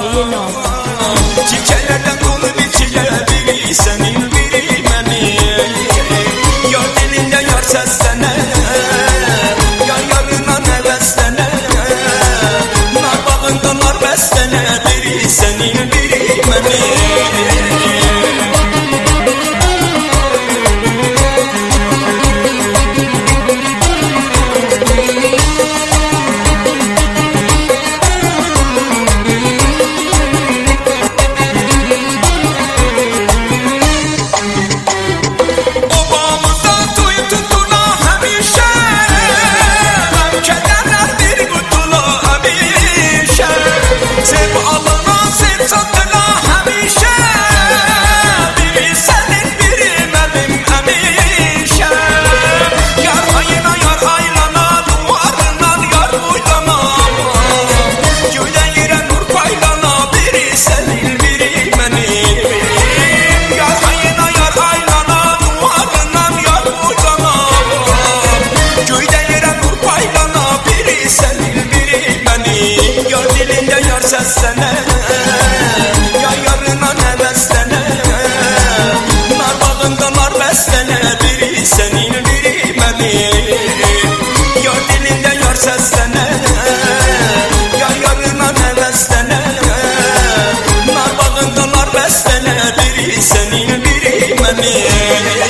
Çiçeklerden dolu bir çile, biri senin biri benim. Yar dilinde yar seslene, yar yarına heveslene. Nar bağında nar beslene, biri senin biri benim. Seslene, yar yarına heveslene. Nar bağında nar beslene, biri senin biri benim. Yar dilinde yar seslene, yar yarına heveslene. Nar bağında nar beslene, biri senin biri benim.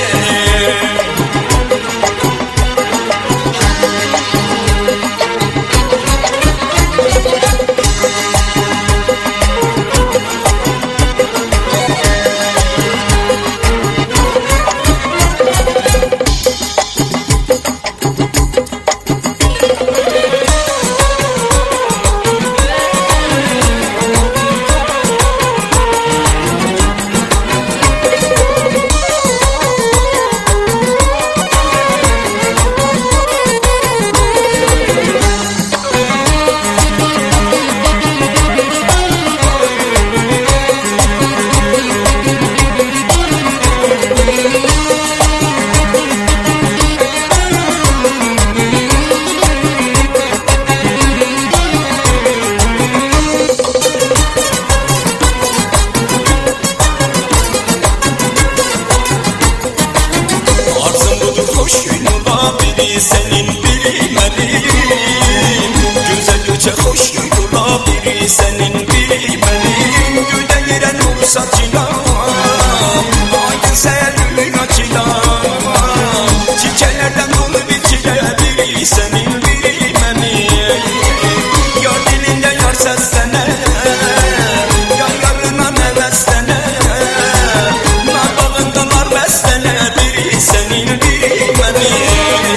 Biri senin biri benim. Güzel göçe hoş yoluna, biri senin biri benim. Gülden giren nur saçına, aydın seherlülün açına. Çiçeklerden dolu bir çile, biri senin biri benim. Yar dilinde yar seslene, yar yarına heveslene. Nar bağında nar beslene, biri senin biri benim.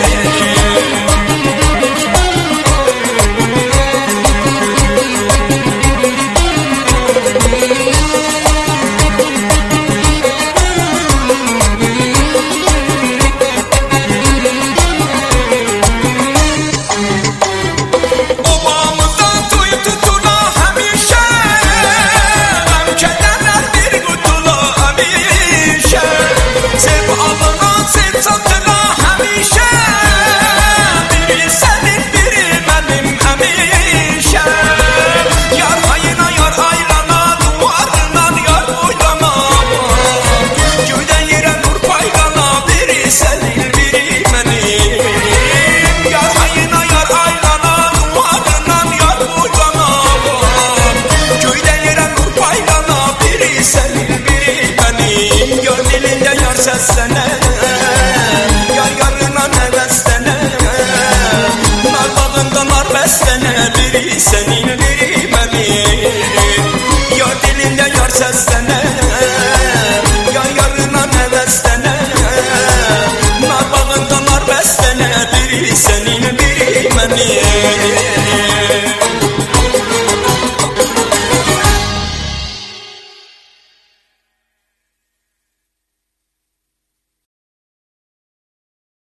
Seslene, yar yarına heveslene. Nar bağında nar beslene, biri senin biri benim. Yar dilinde yar seslene, yar yarına heveslene. Nar bağında nar beslene, biri senin biri benim.